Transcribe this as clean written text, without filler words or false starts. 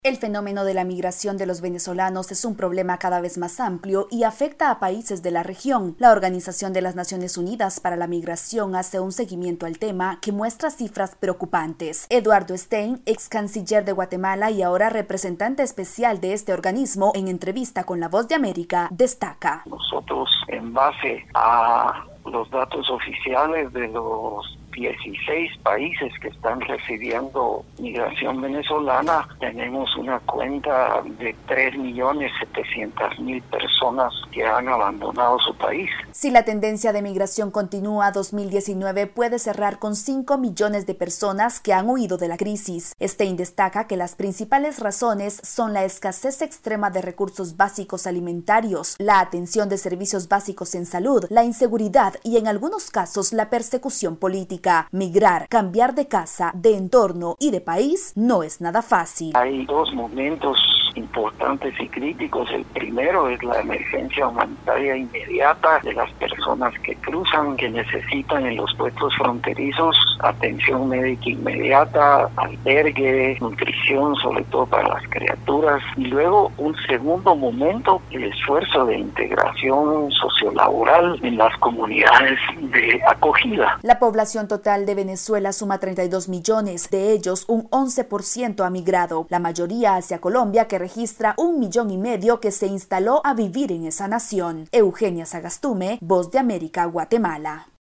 El fenómeno de la migración de los venezolanos es un problema cada vez más amplio y afecta a países de la región. La Organización de las Naciones Unidas para la Migración hace un seguimiento al tema que muestra cifras preocupantes. Eduardo Stein, ex canciller de Guatemala y ahora representante especial de este organismo, en entrevista con La Voz de América, destaca: Nosotros, en base a los datos oficiales de los 16 países que están recibiendo migración venezolana, tenemos una cuenta de 3.700.000 personas que han abandonado su país. Si la tendencia de migración continúa, 2019 puede cerrar con 5 millones de personas que han huido de la crisis. Stein destaca que las principales razones son la escasez extrema de recursos básicos alimentarios, la atención de servicios básicos en salud, la inseguridad y en algunos casos la persecución política. Migrar, cambiar de casa, de entorno y de país no es nada fácil. Hay dos momentos importantes y críticos. El primero es la emergencia humanitaria inmediata de las personas que cruzan, que necesitan en los puestos fronterizos atención médica inmediata, albergue, nutrición, sobre todo para las criaturas. Y luego un segundo momento, el esfuerzo de integración sociolaboral en las comunidades de acogida. La población total de Venezuela suma 32 millones, de ellos un 11% ha migrado, la mayoría hacia Colombia, que registra 1,5 millones que se instaló a vivir en esa nación. Eugenia Sagastume, Voz de América, Guatemala.